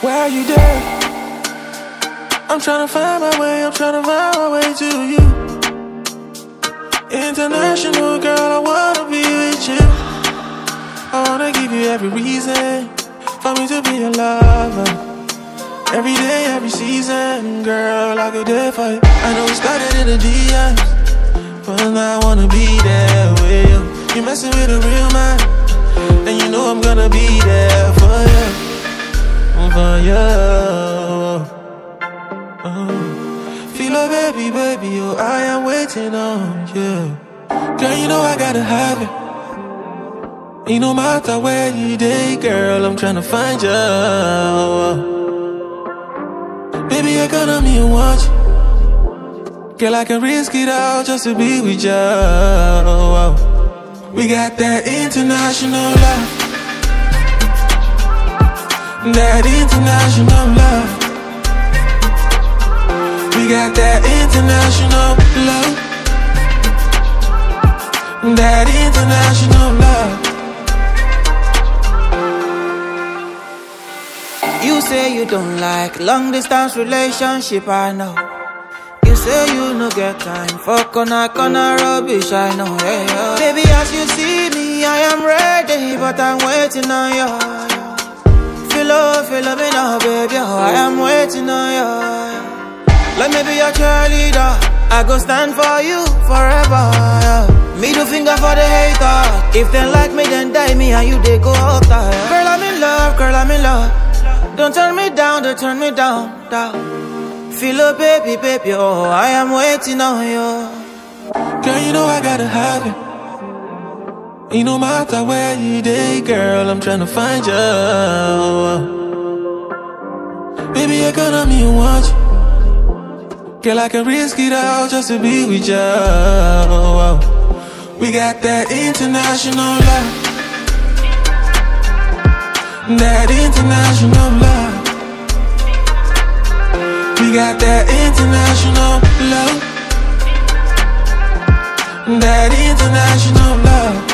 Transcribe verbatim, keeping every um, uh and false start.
Where are you there? I'm tryna find my way, I'm tryna find my way to you. International girl, I wanna be with you. I wanna give you every reason for me to be your lover. Every day, every season, girl, I go there for you. I know we started in the D Ms, but now I wanna be there with you. You messing with a real man, and you know I'm gonna be there for you, for you. Oh. Feel a baby, baby, oh, I am waiting on you. Girl, you know I gotta have it. Ain't no matter where you day, girl, I'm tryna find you. Baby, you're gonna me and watch. Girl, I can risk it all just to be with you. We got that international love, that international love. We got that international love, that international love. You say you don't like long distance relationship, I know. You say you no get time for corner corner rubbish, I know. Yeah, yeah. Baby, as you see me, I am ready, but I'm waiting on you. Feel oh, feel me now, baby, oh, I am waiting on you. Let me be your cheerleader, I go stand for you forever. Yeah. Middle finger for the hater. If they like me, then die me and you they go out there. Yeah. Girl, I'm in love, girl, I'm in love. Don't turn me down, don't turn me down, down. Feel a baby, baby, oh, I am waiting on you. Girl, you know I gotta have it. Ain't no matter where you day, girl, I'm tryna find you. Baby, you're gonna me and watch. Girl, I can risk it all just to be with you. We got that international love, that international love. We got that international love, that international love.